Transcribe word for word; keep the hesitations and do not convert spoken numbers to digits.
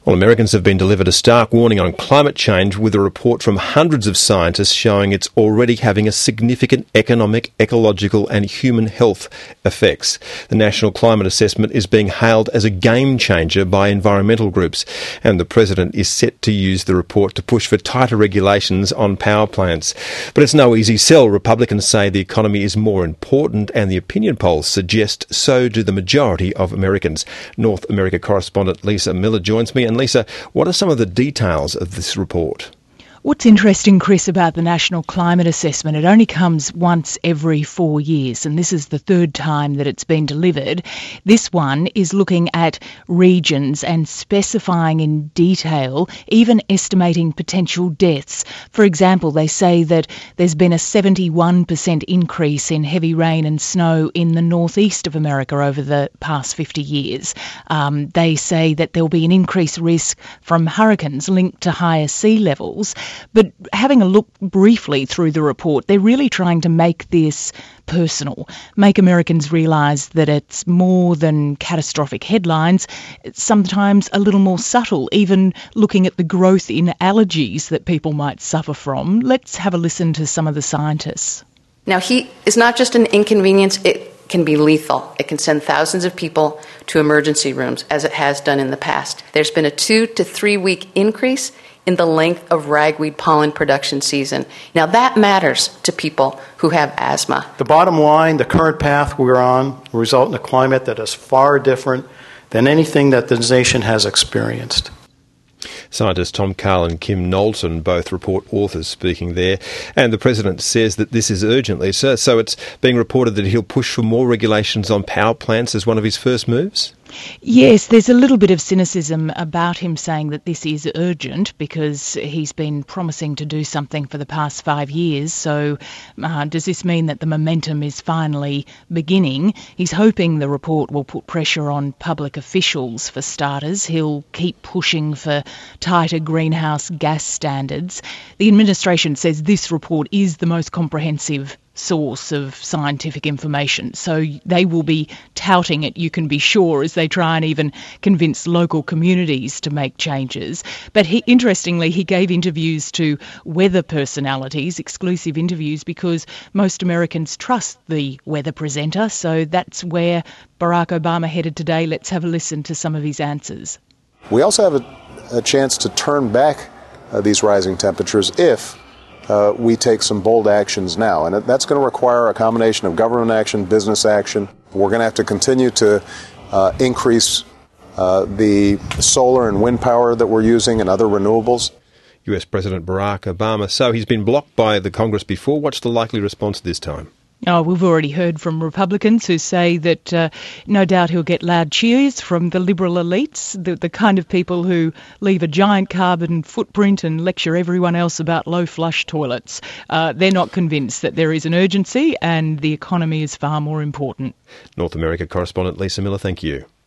Well, Americans have been delivered a stark warning on climate change with a report from hundreds of scientists showing it's already having a significant economic, ecological and human health effects. The National Climate Assessment is being hailed as a game changer by environmental groups, and the President is set to use the report to push for tighter regulations on power plants. But it's no easy sell. Republicans say the economy is more important, and the opinion polls suggest so do the majority of Americans. North America correspondent Lisa Miller joins me. And Lisa, what are some of the details of this report? What's interesting, Chris, about the National Climate Assessment, it only comes once every four years, and this is the third time that it's been delivered. This one is looking at regions and specifying in detail, even estimating potential deaths. For example, they say that there's been a seventy-one percent increase in heavy rain and snow in the northeast of America over the past fifty years. Um, they say that there'll be an increased risk from hurricanes linked to higher sea levels. But having a look briefly through the report, they're really trying to make this personal, make Americans realise that it's more than catastrophic headlines. It's sometimes a little more subtle, even looking at the growth in allergies that people might suffer from. Let's have a listen to some of the scientists. Now, heat is not just an inconvenience, it can be lethal. It can send thousands of people to emergency rooms, as it has done in the past. There's been a two to three week increase in the length of ragweed pollen production season. Now that matters to people who have asthma. The bottom line, the current path we're on will result in a climate that is far different than anything that this nation has experienced. Scientists Tom Karl and Kim Knowlton, both report authors, speaking there. And the President says that this is urgent, Lisa. So it's being reported that he'll push for more regulations on power plants as one of his first moves? Yes, there's a little bit of cynicism about him saying that this is urgent because he's been promising to do something for the past five years. So uh, does this mean that the momentum is finally beginning? He's hoping the report will put pressure on public officials for starters. He'll keep pushing for tighter greenhouse gas standards. The administration says this report is the most comprehensive source of scientific information, so they will be touting it, you can be sure, as they try and even convince local communities to make changes. But he, interestingly, he gave interviews to weather personalities, exclusive interviews, because most Americans trust the weather presenter, so that's where Barack Obama headed today. Let's have a listen to some of his answers. We also have a, a chance to turn back uh, these rising temperatures if Uh, we take some bold actions now, and that's going to require a combination of government action, business action. We're going to have to continue to uh, increase uh, the solar and wind power that we're using and other renewables. U S President Barack Obama. So he's been blocked by the Congress before. What's the likely response this time? Oh, we've already heard from Republicans who say that uh, no doubt he'll get loud cheers from the Liberal elites, the, the kind of people who leave a giant carbon footprint and lecture everyone else about low flush toilets. Uh, they're not convinced that there is an urgency and the economy is far more important. North America correspondent Lisa Miller, thank you.